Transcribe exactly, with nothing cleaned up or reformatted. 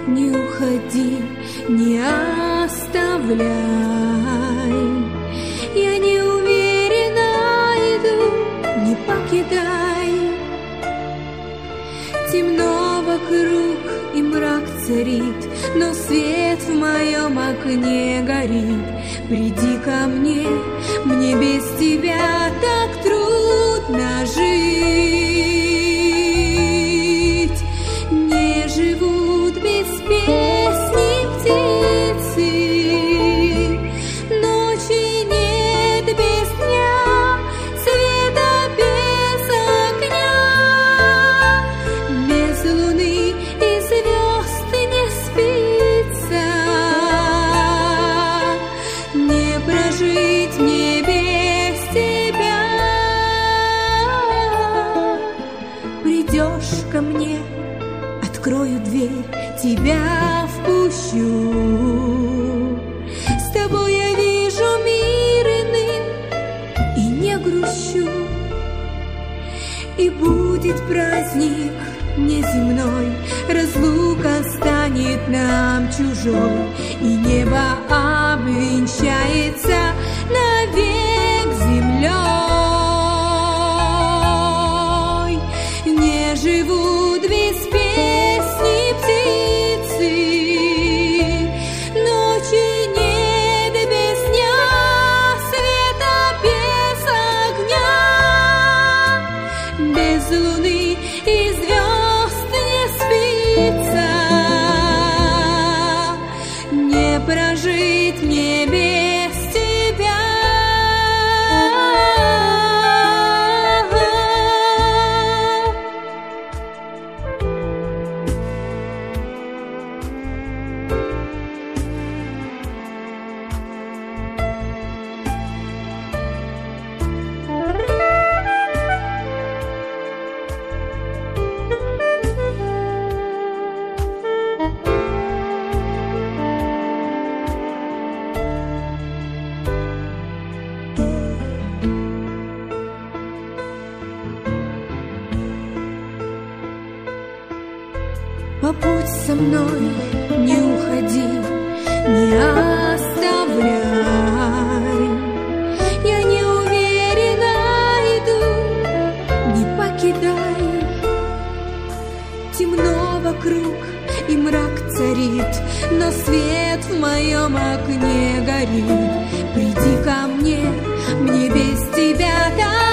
не уходи, не оставляй. Я не уверена иду, не покидай. Темно вокруг и мрак царит, но свет в моем окне горит. Приди ко мне, мне без тебя так трудно жить. Не живут без песни птицы, ночи нет без дня, света без огня, без луны и звезд не спится. Не прожить мне без тебя. Придешь ко мне, открою дверь, тебя впущу. С тобой я вижу мир иным и не грущу. И будет праздник неземной, разлука станет нам чужой, и небо обвенчается навек землей. Не живут без песни птицы, ночи нет без дня, света без огня, без луны и звезд не спится. Не прожить мне без тебя. Побудь со мной, не уходи, не оставляй. Я не уверена иду, не покидай. Темно вокруг и мрак царит, но свет в моем окне горит. Приди ко мне, мне без тебя так